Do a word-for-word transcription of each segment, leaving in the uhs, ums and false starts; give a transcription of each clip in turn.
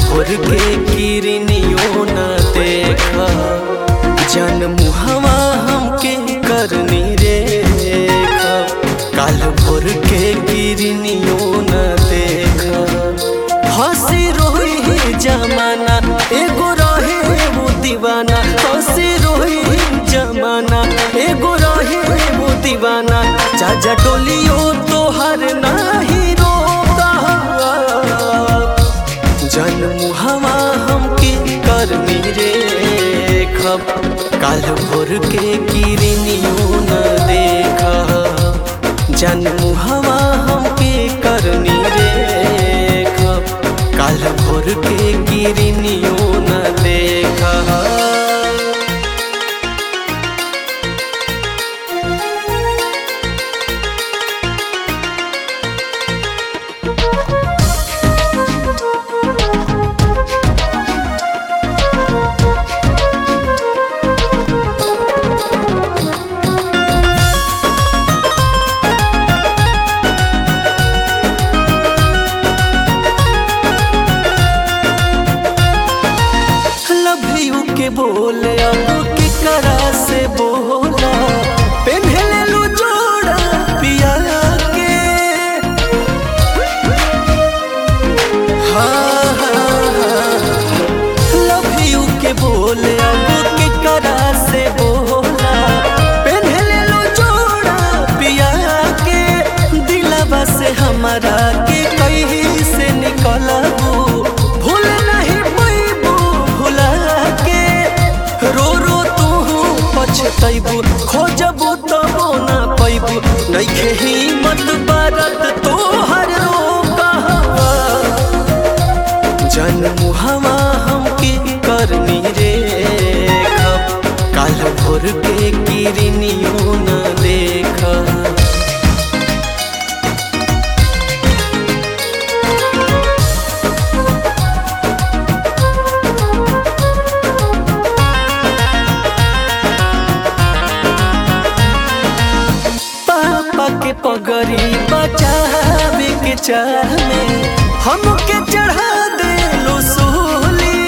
भोर के किरनियो न देखा जन मुहवा हमके करनी रेखा। काल भोर के किरनियो न देखा हंसी रोही जमाना एगो रहे वो दीवाना। हंसी रोही जमाना एगो रहे वो दीवाना। चाचा डोलियो तोहर नाही रोका जन मुहवा हमके करनी रेखा। काल भोर के किरनियो न देखा जन मुहवा हमके करनी रेखा। काल भोर के किरनियो न देखा। के बोले अब की करा से बोला पहले लू जोड़ा पिया के। हाँ हाँ लव यू के बोले अब की करा से बोला पहले लू जोड़ा पिया के। दिलवा से हमारा के कहीं से निकला भूल नहीं पैबू भुला के। रो रो तू पछतैबू खोजबू तबो ना पैबू। नइखे हिम्मत बरत तोहर रोका जन मुहवा हमके करनी रेखा। काल भोर के किरनियो न देखा। के पगड़ी बचावे के चाह में हमके चढ़ा दे लो सूली।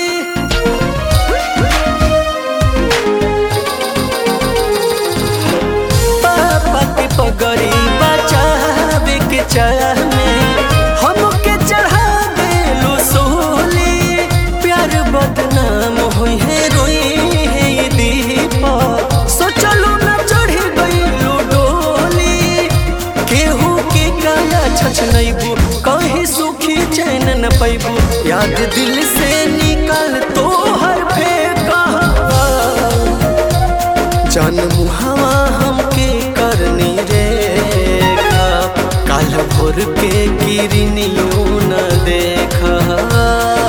पापा के पगड़ी बचावे के चाह में हमके चढ़ा दे लो सूली। प्यार बदनाम हुई है रोई है ये दीपा सोचलो न चढ़ी गई छछनैबू कहीं सुखी चैन न पैबू। याद दिल से निकाल तोहर फेंका जन मुहवा हमके करनी रेखा। काल भोर के किरनियो न देखा।